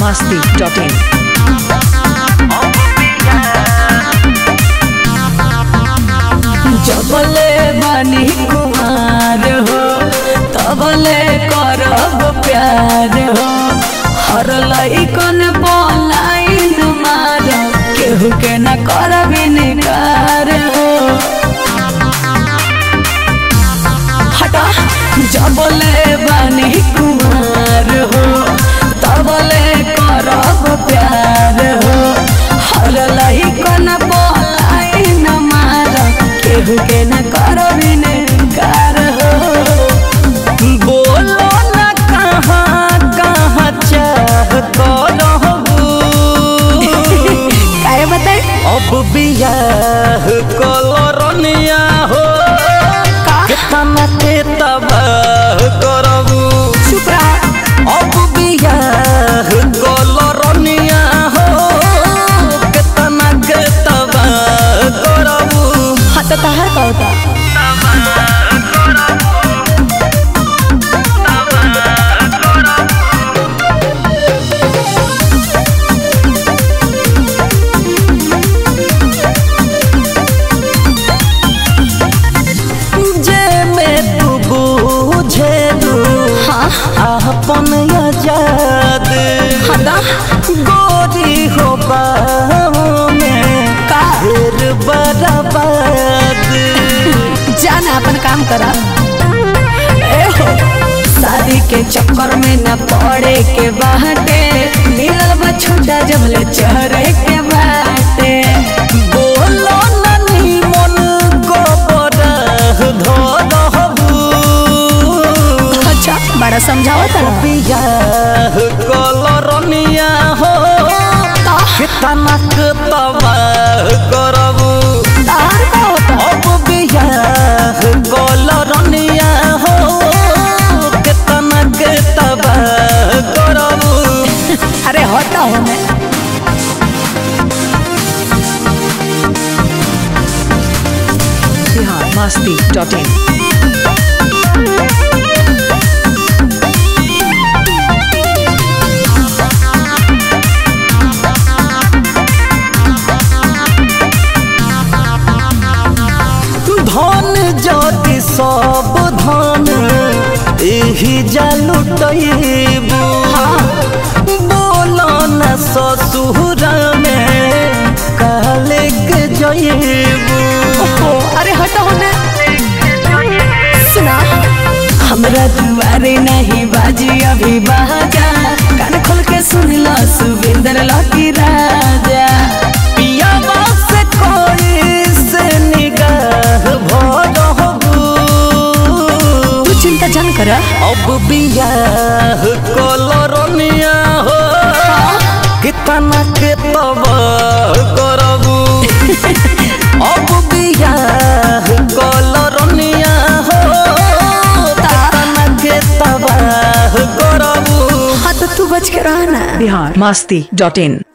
biharmasti.in जबले बानी कुमार हो तबले करब प्यार हो हर लइकन बोलाइन मार केहू के न करब इनकार हो हटा जबले बानी कुमार हो तबले करब प्यार हो हर लइकन बोलाइन मार केहू के न करब इनकार हो बोलो न कहाँ कहाँ चाहतो रहबू काहे बताई अब बियाह कलरनिया हो कितना के तबाह करबू चुप रहा अब बियाह कलरनिया हो कितना के तबाह करबू हाँ तो कहा कहता अपन आजाद गोरी हो बाहों में काहिर बराबाद जाना अपन काम करा ए हो शादी के चक्कर में न पड़े के बाटे मिलल बा छोटा जबले चढ़े के बाटे बोलो ननी मन को बरह धरहबू अच्छा बड़ा समझाओ तरा बियाह कलरनिया हो कितना के तबाह करबू तार का होता अब बियाह कलरनिया हो कितना के तबाह करबू अरे होता हो मैं biharmasti.in धन ज्योति सब धन एही जालुटैबू बोलो न ससुर में काले के जइबू अरे हटो होने सुना हमरा दुआरे नहीं बाजी अभी बाजा कान खोल के सुन लो सुविंदर लकी राजा पिया से कोई से निगाह भरहबू तू चिंता जन कर अब बियाह कलरनिया हो कितना के तबाह करबू अब बियाह कलरनिया हो कितना के तबाह करबू हाँ तो तू बच के रहना biharmasti.in